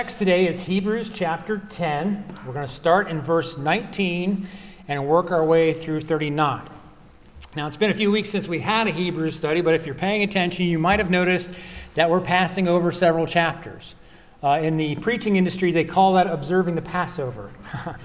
Text today is Hebrews chapter 10. We're going to start in verse 19 and work our way through 39. Now, it's been a few weeks since we had a Hebrews study, but if you're paying attention, you might have noticed that we're passing over several chapters. In the preaching industry, they call that observing the Passover.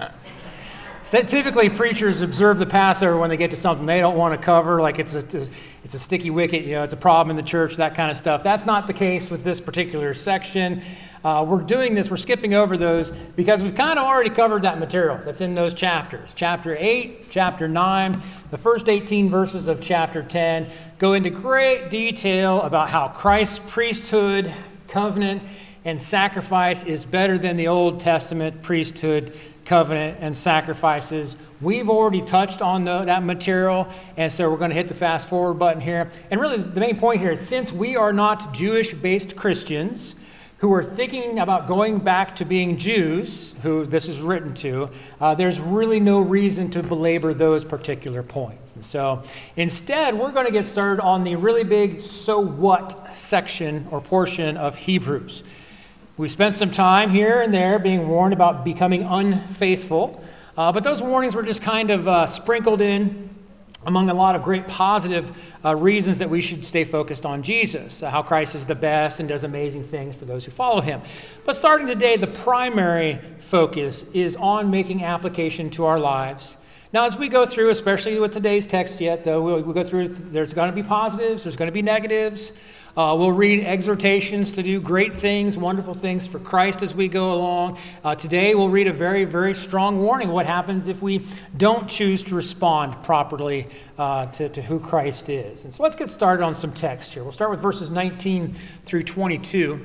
So typically, preachers observe the Passover when they get to something they don't want to cover, like it's a sticky wicket, it's a problem in the church, that kind of stuff. That's not the case with this particular section. We're doing this, we're skipping over those because we've kind of already covered that material that's in those chapters. Chapter 8, chapter 9, the first 18 verses of chapter 10 go into great detail about how Christ's priesthood, covenant, and sacrifice is better than the Old Testament priesthood, covenant, and sacrifices. We've already touched on that material, and so we're going to hit the fast forward button here. And really, the main point here is since we are not Jewish-based Christians who are thinking about going back to being Jews, who this is written to, there's really no reason to belabor those particular points. And so instead, we're going to get started on the really big so what section or portion of Hebrews. We spent some time here and there being warned about becoming unfaithful, but those warnings were just kind of sprinkled in among a lot of great positive reasons that we should stay focused on Jesus, how Christ is the best and does amazing things for those who follow him. But starting today, the primary focus is on making application to our lives. Now, as we go through, especially with today's text yet, though, we'll go through, there's going to be positives, there's going to be negatives. We'll read exhortations to do great things, wonderful things for Christ as we go along. Today, we'll read a very, very strong warning. What happens if we don't choose to respond properly to who Christ is? And so let's get started on some text here. We'll start with verses 19 through 22.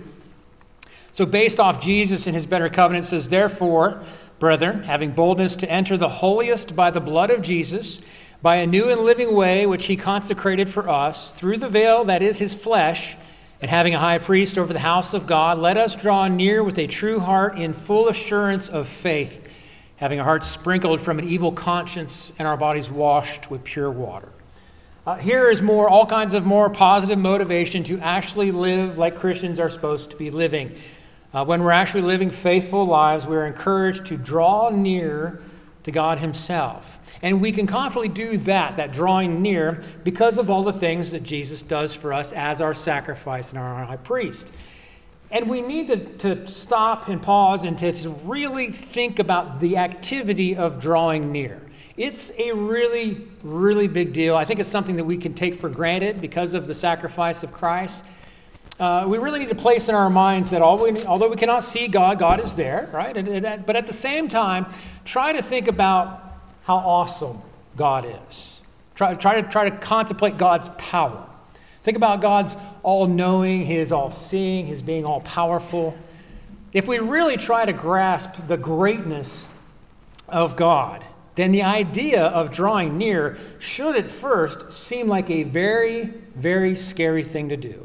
So based off Jesus and his better covenant, it says, "Therefore, brethren, having boldness to enter the holiest by the blood of Jesus, by a new and living way which he consecrated for us, through the veil that is his flesh, and having a high priest over the house of God, let us draw near with a true heart in full assurance of faith, having our hearts sprinkled from an evil conscience and our bodies washed with pure water." Here is all kinds of more positive motivation to actually live like Christians are supposed to be living. When we're actually living faithful lives, we're encouraged to draw near to God himself. And we can confidently do that drawing near, because of all the things that Jesus does for us as our sacrifice and our high priest. And we need to stop and pause and to really think about the activity of drawing near. It's a really, really big deal. I think it's something that we can take for granted because of the sacrifice of Christ. We really need to place in our minds that although we cannot see God, God is there, right? But at the same time, try to think about how awesome God is. Try to contemplate God's power. Think about God's all-knowing, his all-seeing, his being all-powerful. If we really try to grasp the greatness of God, then the idea of drawing near should at first seem like a very, very scary thing to do.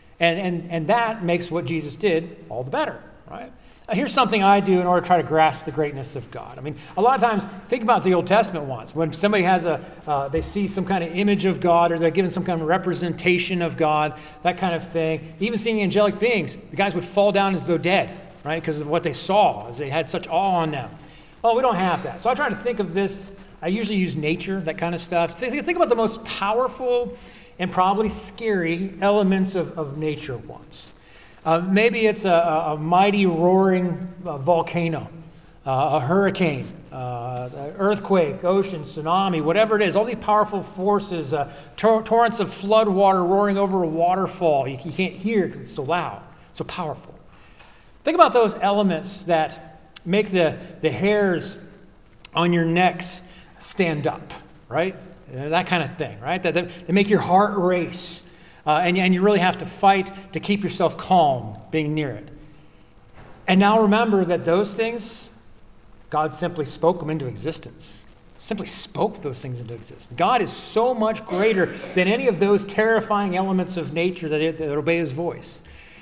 And that makes what Jesus did all the better, right? Here's something I do in order to try to grasp the greatness of God. I mean, a lot of times, think about the Old Testament ones. When somebody has they see some kind of image of God, or they're given some kind of representation of God, that kind of thing. Even seeing angelic beings, the guys would fall down as though dead, right? Because of what they saw, as they had such awe on them. Oh, we don't have that. So I try to think of this. I usually use nature, that kind of stuff. Think about the most powerful and probably scary elements of nature once. Maybe it's a mighty roaring volcano, a hurricane, earthquake, ocean, tsunami, whatever it is. All these powerful forces, torrents of flood water roaring over a waterfall. You can't hear because it's so loud, so powerful. Think about those elements that make the hairs on your necks stand up, right? That kind of thing, right? That make your heart race. And you really have to fight to keep yourself calm being near it. And now remember that those things, God simply spoke them into existence. Simply spoke those things into existence. God is so much greater than any of those terrifying elements of nature that obey his voice.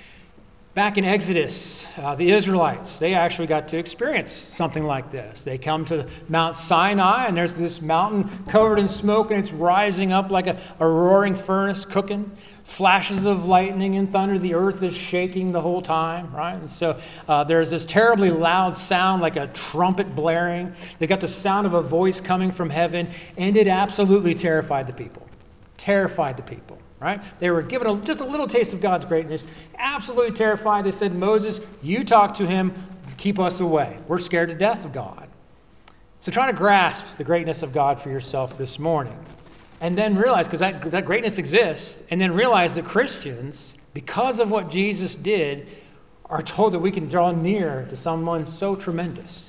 Back in Exodus, the Israelites, they actually got to experience something like this. They come to Mount Sinai, and there's this mountain covered in smoke, and it's rising up like a roaring furnace cooking. flashes of lightning and thunder. The earth is shaking the whole time, right? And so there's this terribly loud sound like a trumpet blaring. They got the sound of a voice coming from heaven, and it absolutely terrified the people. Terrified the people, right? They were given just a little taste of God's greatness, absolutely terrified. They said, Moses, you talk to him, keep us away. We're scared to death of God. So try to grasp the greatness of God for yourself this morning. And then realize, because that greatness exists, and then realize that Christians, because of what Jesus did, are told that we can draw near to someone so tremendous.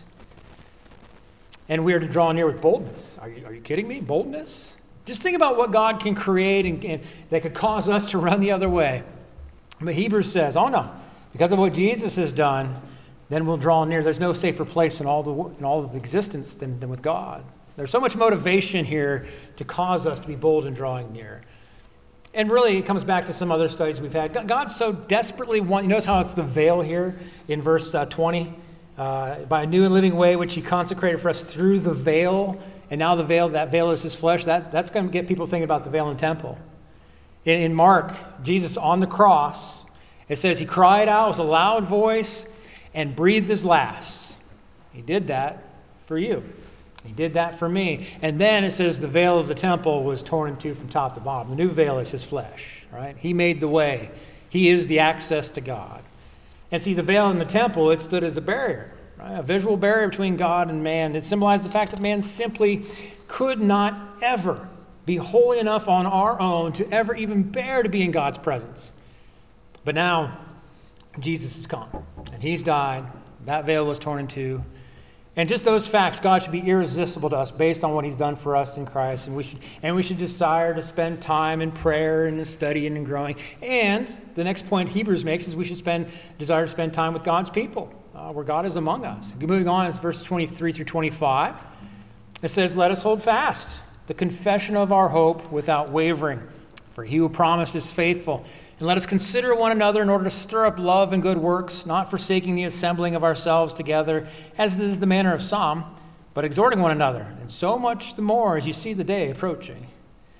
And we are to draw near with boldness. Are you kidding me? Boldness? Just think about what God can create and that could cause us to run the other way. But Hebrews says, oh no, because of what Jesus has done, then we'll draw near. There's no safer place in all of existence than with God. There's so much motivation here to cause us to be bold in drawing near. And really, it comes back to some other studies we've had. God so desperately wants, you notice how it's the veil here in verse 20? By a new and living way which he consecrated for us through the veil. And now that veil is his flesh. That's going to get people thinking about the veil in the temple. In Mark, Jesus on the cross, it says he cried out with a loud voice and breathed his last. He did that for you. He did that for me. And then it says the veil of the temple was torn in two from top to bottom. The new veil is his flesh, right? He made the way. He is the access to God. And see, the veil in the temple, it stood as a barrier, right? A visual barrier between God and man. It symbolized the fact that man simply could not ever be holy enough on our own to ever even bear to be in God's presence. But now, Jesus has come, and he's died. That veil was torn in two. And just those facts, God should be irresistible to us based on what he's done for us in Christ. And we should desire to spend time in prayer and in studying and growing. And the next point Hebrews makes is we should desire to spend time with God's people, where God is among us. Moving on, it's verses 23 through 25. It says, let us hold fast the confession of our hope without wavering, for he who promised is faithful. And let us consider one another in order to stir up love and good works, not forsaking the assembling of ourselves together, as is the manner of some, but exhorting one another, and so much the more as you see the day approaching.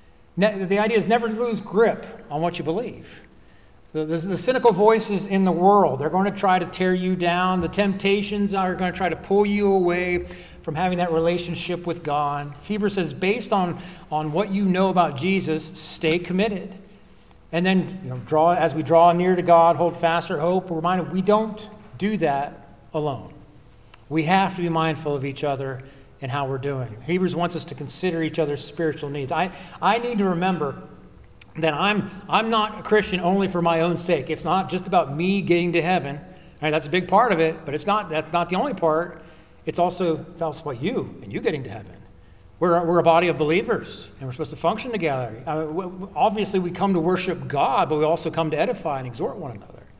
The idea is never lose grip on what you believe. The cynical voices in the world, they're going to try to tear you down. The temptations are going to try to pull you away from having that relationship with God. Hebrews says, based on what you know about Jesus, stay committed. And then, as we draw near to God, hold fast our hope. We're reminded we don't do that alone. We have to be mindful of each other and how we're doing. Hebrews wants us to consider each other's spiritual needs. I need to remember that I'm not a Christian only for my own sake. It's not just about me getting to heaven. Right, that's a big part of it, but that's not the only part. It's also about you and you getting to heaven. We're a body of believers, and we're supposed to function together. Obviously, we come to worship God, but we also come to edify and exhort one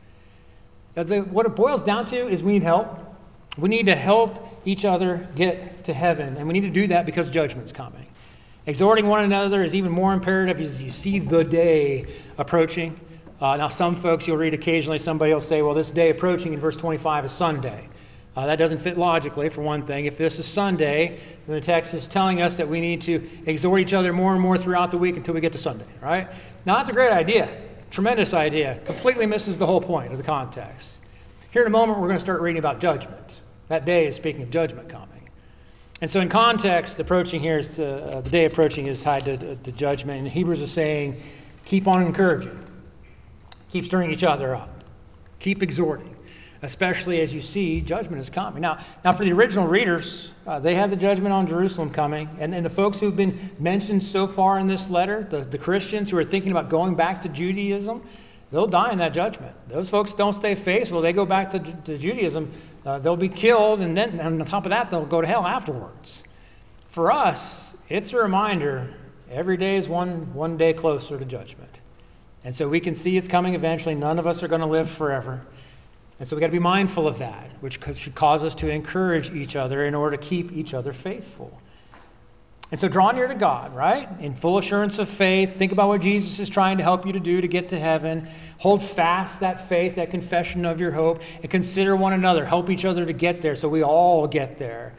another. What it boils down to is we need help. We need to help each other get to heaven, and we need to do that because judgment's coming. Exhorting one another is even more imperative as you see the day approaching. Now, some folks you'll read occasionally, somebody will say, well, this day approaching in verse 25 is Sunday. That doesn't fit logically, for one thing. If this is Sunday, then the text is telling us that we need to exhort each other more and more throughout the week until we get to Sunday, right? Now, that's a great idea, tremendous idea. Completely misses the whole point of the context. Here in a moment, we're going to start reading about judgment. That day is speaking of judgment coming. And so in context, approaching here is the day approaching is tied to judgment. And Hebrews is saying, keep on encouraging. Keep stirring each other up. Keep exhorting. Especially as you see judgment is coming. Now for the original readers, they had the judgment on Jerusalem coming. And the folks who've been mentioned so far in this letter, the Christians who are thinking about going back to Judaism, they'll die in that judgment. Those folks don't stay faithful. They go back to Judaism. They'll be killed. And then on top of that, they'll go to hell afterwards. For us, it's a reminder every day is one day closer to judgment. And so we can see it's coming eventually. None of us are going to live forever. And so we've got to be mindful of that, which should cause us to encourage each other in order to keep each other faithful. And so draw near to God, right? In full assurance of faith. Think about what Jesus is trying to help you to do to get to heaven. Hold fast that faith, that confession of your hope, and consider one another. Help each other to get there so we all get there.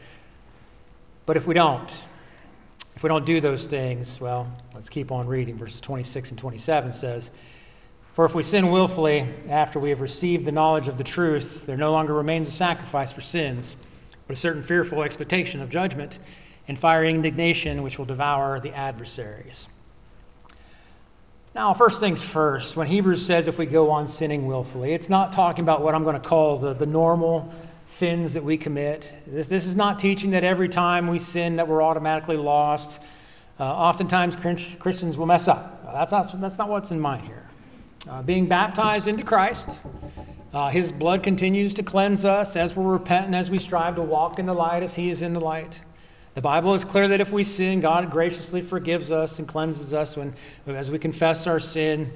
But if we don't do those things, well, let's keep on reading. Verses 26 and 27 says, For if we sin willfully after we have received the knowledge of the truth, there no longer remains a sacrifice for sins, but a certain fearful expectation of judgment and fiery indignation which will devour the adversaries. Now, first things first, when Hebrews says if we go on sinning willfully, it's not talking about what I'm going to call the normal sins that we commit. This is not teaching that every time we sin that we're automatically lost. Oftentimes Christians will mess up. That's not what's in mind here. Being baptized into Christ, his blood continues to cleanse us as we're repentant, as we strive to walk in the light as he is in the light. The Bible is clear that if we sin, God graciously forgives us and cleanses us as we confess our sin.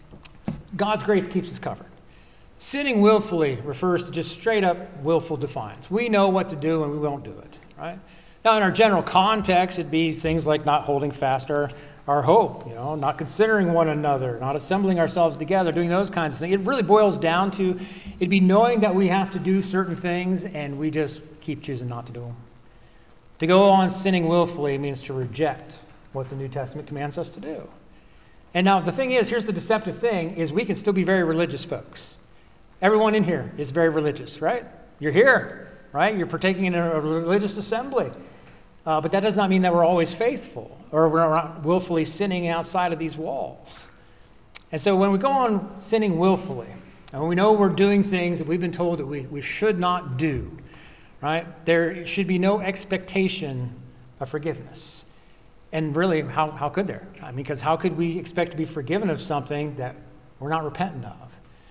God's grace keeps us covered. Sinning willfully refers to just straight up willful defiance. We know what to do and we won't do it, right? Now, in our general context, it'd be things like not holding fast our hope, not considering one another, not assembling ourselves together, doing those kinds of things. It really boils down to it'd be knowing that we have to do certain things and we just keep choosing not to do them. To go on sinning willfully means to reject what the New Testament commands us to do. And now the thing is, here's the deceptive thing, is we can still be very religious folks. Everyone in here is very religious, right? You're here, right? You're partaking in a religious assembly. But that does not mean that we're always faithful or we're not willfully sinning outside of these walls. And so when we go on sinning willfully, and when we know we're doing things that we've been told that we should not do, right? There should be no expectation of forgiveness. And really, how could there? Because how could we expect to be forgiven of something that we're not repentant of?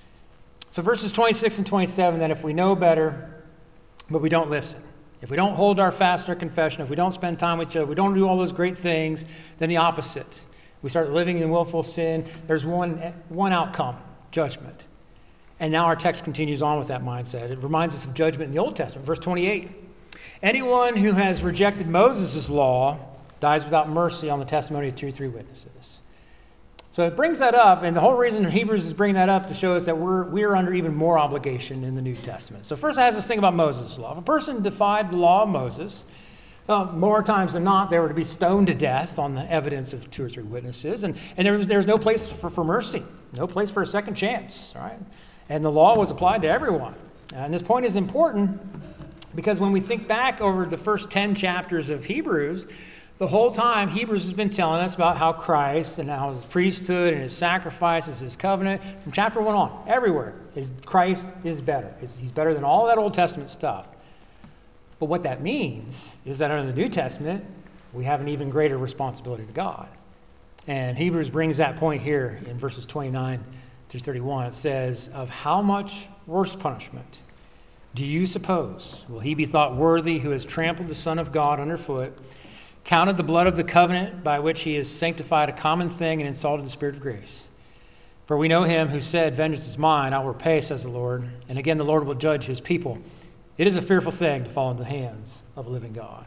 So verses 26 and 27, that if we know better, but we don't listen, if we don't hold our fast or confession, if we don't spend time with each other, we don't do all those great things, then the opposite. We start living in willful sin. There's one outcome, judgment. And now our text continues on with that mindset. It reminds us of judgment in the Old Testament. Verse 28, anyone who has rejected Moses' law dies without mercy on the testimony of 2 or 3 witnesses. So it brings that up, and the whole reason Hebrews is bringing that up to show us that we are under even more obligation in the New Testament. So first it has this thing about Moses' law. If a person defied the law of Moses, more times than not, they were to be stoned to death on the evidence of 2 or 3 witnesses, and there was no place for mercy, no place for a second chance, right? And the law was applied to everyone. And this point is important because when we think back over the first 10 chapters of Hebrews, the whole time Hebrews has been telling us about how Christ and how his priesthood and his sacrifices, his covenant, from chapter 1 on, everywhere, Christ is better. He's better than all that Old Testament stuff. But what that means is that under the New Testament, we have an even greater responsibility to God. And Hebrews brings that point here in verses 29 through 31. It says, of how much worse punishment do you suppose will he be thought worthy who has trampled the Son of God underfoot, counted the blood of the covenant by which he has sanctified a common thing, and insulted the Spirit of grace? For we know him who said, vengeance is mine, I will repay, says the Lord. And again, the Lord will judge his people. It is a fearful thing to fall into the hands of a living God.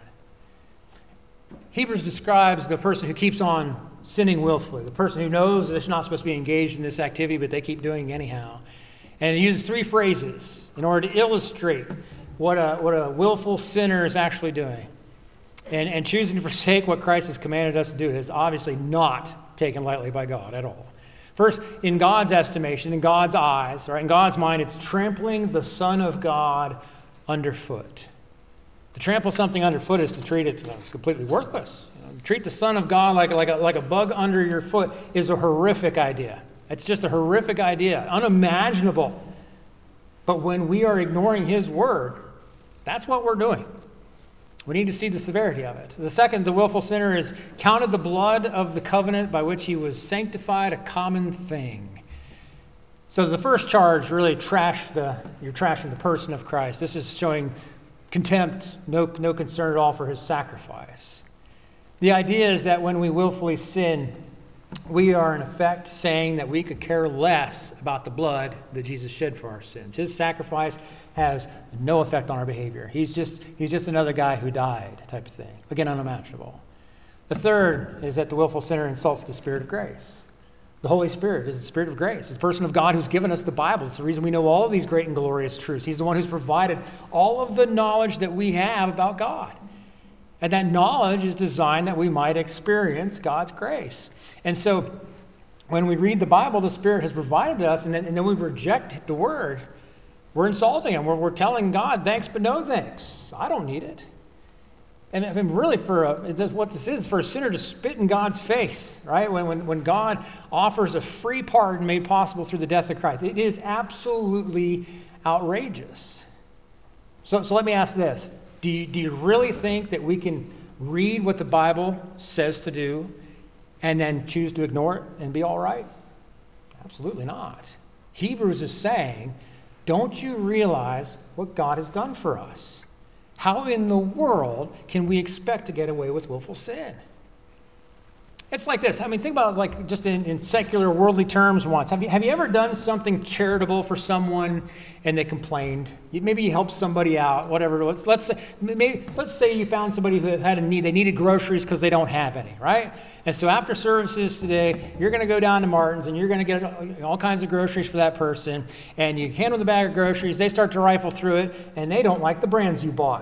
Hebrews describes the person who keeps on sinning willfully, the person who knows they're not supposed to be engaged in this activity, but they keep doing it anyhow. And it uses 3 phrases in order to illustrate what a willful sinner is actually doing. And choosing to forsake what Christ has commanded us to do is obviously not taken lightly by God at all. First, in God's estimation, in God's eyes, right, in God's mind, it's trampling the Son of God underfoot. To trample something underfoot is to treat it as completely worthless. Treat the Son of God like a bug under your foot is a horrific idea. It's just a horrific idea, unimaginable. But when we are ignoring his word, that's what we're doing. We need to see the severity of it. The second, the willful sinner is counted the blood of the covenant by which he was sanctified a common thing. So the first charge really you're trashing the person of Christ. This is showing contempt, no concern at all for his sacrifice. The idea is that when we willfully sin, we are in effect saying that we could care less about the blood that Jesus shed for our sins. His sacrifice has no effect on our behavior. He's just another guy who died, type of thing. Again, unimaginable. The third is that the willful sinner insults the Spirit of grace. The Holy Spirit is the Spirit of grace. It's the person of God who's given us the Bible. It's the reason we know all of these great and glorious truths. He's the one who's provided all of the knowledge that we have about God. And that knowledge is designed that we might experience God's grace. And so when we read the Bible, the Spirit has provided us, and then we reject the Word, we're insulting Him. We're telling God, thanks, but no thanks. I don't need it. And I mean, really, what this is for a sinner to spit in God's face, right? When God offers a free pardon made possible through the death of Christ, it is absolutely outrageous. So let me ask this. Do you really think that we can read what the Bible says to do and then choose to ignore it and be all right? Absolutely not. Hebrews is saying, don't you realize what God has done for us? How in the world can we expect to get away with willful sin? It's like this. I mean, think about it like just in secular worldly terms once. Have you ever done something charitable for someone and they complained? Maybe you helped somebody out, whatever it was. Let's say you found somebody who had a need. They needed groceries because they don't have any, right? And so after services today, you're going to go down to Martin's and you're going to get all kinds of groceries for that person. And you hand them the bag of groceries. They start to rifle through it, and they don't like the brands you bought.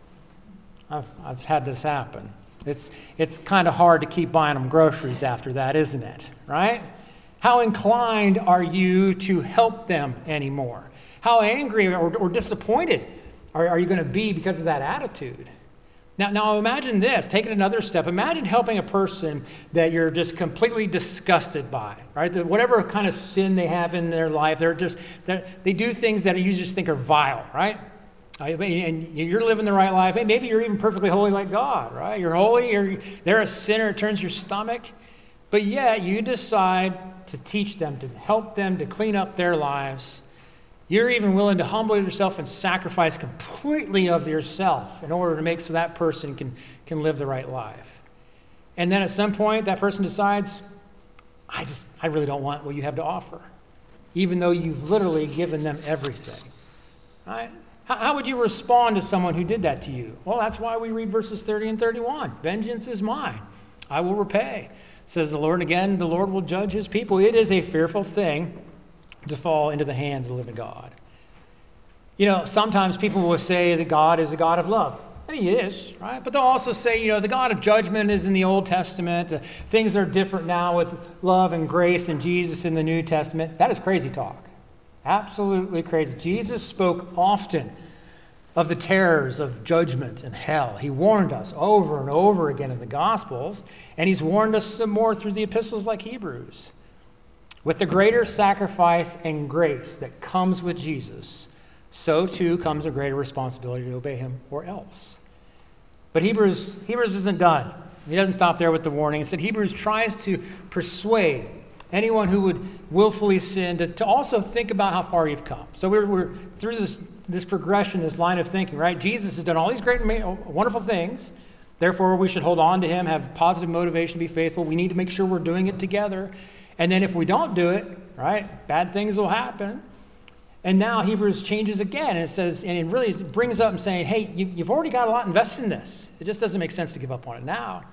I've had this happen. It's kind of hard to keep buying them groceries after that, isn't it? Right? How inclined are you to help them anymore? How angry or disappointed are you going to be because of that attitude? Now imagine this, take it another step. Imagine helping a person that you're just completely disgusted by, right? Whatever kind of sin they have in their life, they do things that you just think are vile, right? And you're living the right life. Maybe you're even perfectly holy like God, right? You're holy, they're a sinner, it turns your stomach. But yet you decide to teach them, to help them, to clean up their lives. You're even willing to humble yourself and sacrifice completely of yourself in order to make so that person can live the right life. And then at some point, that person decides, I really don't want what you have to offer, even though you've literally given them everything. Right? How would you respond to someone who did that to you? Well, that's why we read verses 30 and 31. Vengeance is mine. I will repay, says the Lord. And again, the Lord will judge his people. It is a fearful thing to fall into the hands of the living God. You know, sometimes people will say that God is a God of love. I mean, he is, right? But they'll also say, the God of judgment is in the Old Testament. Things are different now with love and grace and Jesus in the New Testament. That is crazy talk. Absolutely crazy. Jesus spoke often of the terrors of judgment and hell. He warned us over and over again in the Gospels, and he's warned us some more through the epistles like Hebrews. With the greater sacrifice and grace that comes with Jesus, so too comes a greater responsibility to obey him or else. But Hebrews isn't done. He doesn't stop there with the warning. Instead, Hebrews tries to persuade anyone who would willfully sin to also think about how far you've come. So we're through this progression, this line of thinking, right? Jesus has done all these great and wonderful things. Therefore, we should hold on to him, have positive motivation to be faithful. We need to make sure we're doing it together. And then if we don't do it, right, bad things will happen. And now Hebrews changes again, and it says, and it really brings up and saying, hey, you've already got a lot invested in this. It just doesn't make sense to give up on it now.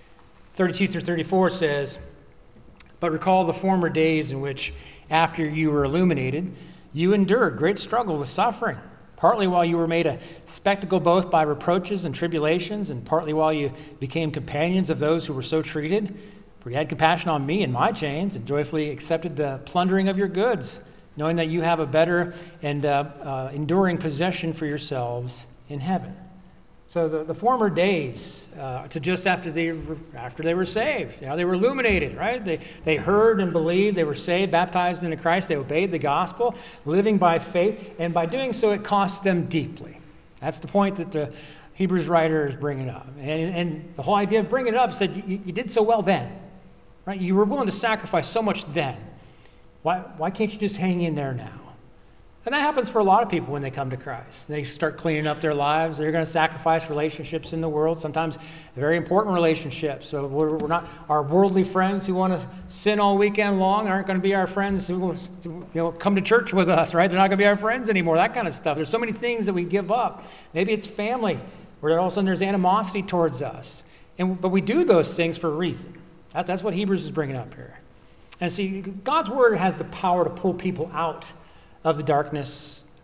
32 through 34 says, but recall the former days in which, after you were illuminated, you endured great struggle with suffering, partly while you were made a spectacle both by reproaches and tribulations, and partly while you became companions of those who were so treated. For you had compassion on me and my chains, and joyfully accepted the plundering of your goods, knowing that you have a better and enduring possession for yourselves in heaven. So the former days, to just after they were saved, they were illuminated, right? They heard and believed, they were saved, baptized into Christ, they obeyed the gospel, living by faith, and by doing so, it cost them deeply. That's the point that the Hebrews writer is bringing up. And the whole idea of bringing it up said, you did so well then, right? You were willing to sacrifice so much then. Why can't you just hang in there now? And that happens for a lot of people when they come to Christ. They start cleaning up their lives. They're going to sacrifice relationships in the world, sometimes very important relationships. So we're not, our worldly friends who want to sin all weekend long aren't going to be our friends who come to church with us, right? They're not going to be our friends anymore, that kind of stuff. There's so many things that we give up. Maybe it's family, where all of a sudden there's animosity towards us. But we do those things for a reason. That's what Hebrews is bringing up here. And see, God's word has the power to pull people out of the darkness,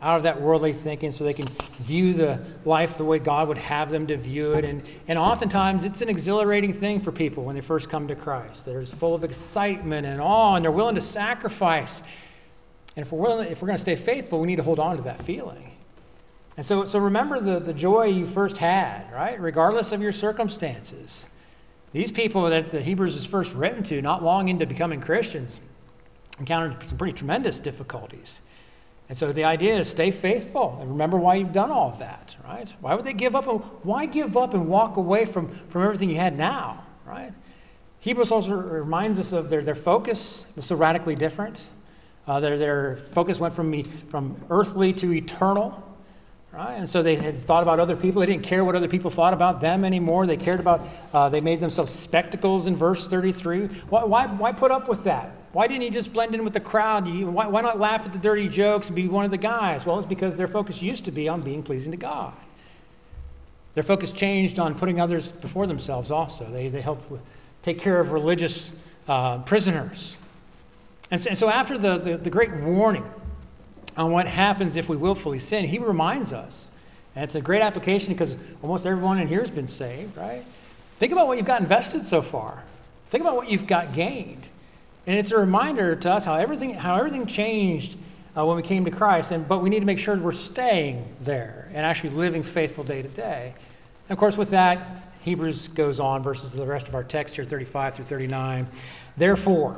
out of that worldly thinking so they can view the life the way God would have them to view it. And oftentimes it's an exhilarating thing for people when they first come to Christ. They're full of excitement and awe, and they're willing to sacrifice. And if we're going to stay faithful, we need to hold on to that feeling. And so remember the joy you first had, right? Regardless of your circumstances. These people that the Hebrews is first written to, not long into becoming Christians, encountered some pretty tremendous difficulties. And so the idea is stay faithful and remember why you've done all of that, right? Why would they give up? Why give up and walk away from everything you had now, right? Hebrews also reminds us of their focus was so radically different. Their focus went from earthly to eternal, right? And so they had thought about other people. They didn't care what other people thought about them anymore. They cared about, they made themselves spectacles in verse 33. Why put up with that? Why didn't you just blend in with the crowd? Why not laugh at the dirty jokes and be one of the guys? Well, it's because their focus used to be on being pleasing to God. Their focus changed on putting others before themselves also. They helped take care of religious prisoners. And so after the great warning on what happens if we willfully sin, he reminds us, and it's a great application because almost everyone in here has been saved, right? Think about what you've got invested so far. Think about what you've got gained. And it's a reminder to us how everything changed when we came to Christ, but we need to make sure we're staying there and actually living faithful day to day. And of course, with that, Hebrews goes on, verses the rest of our text here, 35 through 39. Therefore,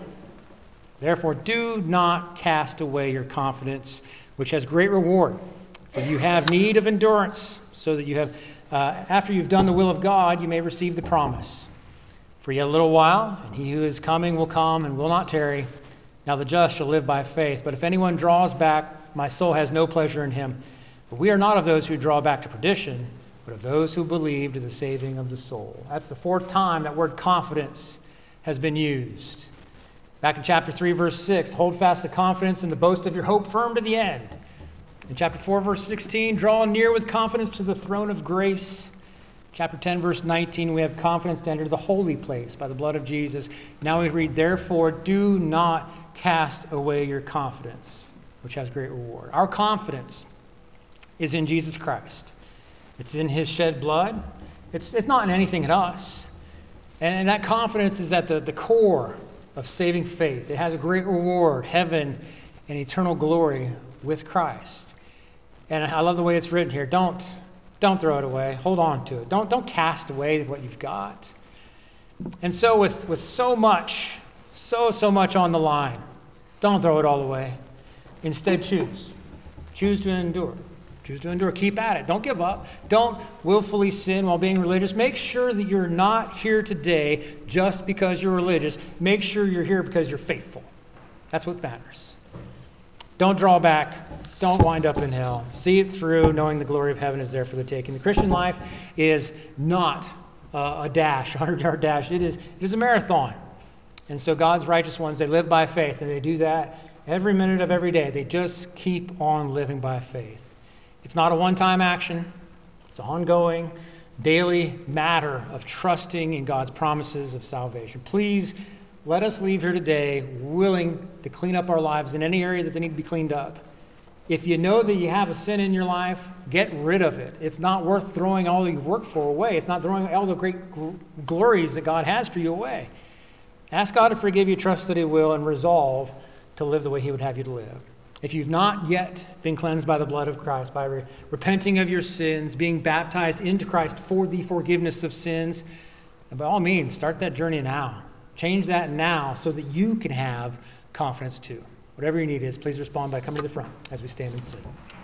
do not cast away your confidence, which has great reward. For you have need of endurance, so that you have, after you've done the will of God, you may receive the promise. For yet a little while, and he who is coming will come and will not tarry. Now the just shall live by faith. But if anyone draws back, my soul has no pleasure in him. But we are not of those who draw back to perdition, but of those who believe to the saving of the soul. That's the fourth time that word confidence has been used. Back in chapter 3, verse 6, hold fast the confidence and the boast of your hope firm to the end. In chapter 4, verse 16, draw near with confidence to the throne of grace. Chapter 10, verse 19, we have confidence to enter the holy place by the blood of Jesus. Now we read, therefore, do not cast away your confidence, which has great reward. Our confidence is in Jesus Christ. It's in his shed blood. It's not in anything in us. And that confidence is at the core of saving faith. It has a great reward, heaven and eternal glory with Christ. And I love the way it's written here. Don't throw it away. Hold on to it. Don't cast away what you've got. And so with so much on the line, don't throw it all away. Instead, choose. Choose to endure. Choose to endure. Keep at it. Don't give up. Don't willfully sin while being religious. Make sure that you're not here today just because you're religious. Make sure you're here because you're faithful. That's what matters. Don't draw back. Don't wind up in hell. See it through, knowing the glory of heaven is there for the taking. The Christian life is not a dash, a 100-yard dash. It is a marathon. And so God's righteous ones, they live by faith, and they do that every minute of every day. They just keep on living by faith. It's not a one-time action. It's an ongoing, daily matter of trusting in God's promises of salvation. Please let us leave here today willing to clean up our lives in any area that they need to be cleaned up. If you know that you have a sin in your life, get rid of it. It's not worth throwing all you've worked for away. It's not throwing all the great glories that God has for you away. Ask God to forgive you, trust that he will, and resolve to live the way he would have you to live. If you've not yet been cleansed by the blood of Christ, by repenting of your sins, being baptized into Christ for the forgiveness of sins, by all means, start that journey now. Change that now so that you can have confidence too. Whatever your need is, please respond by coming to the front as we stand and sing.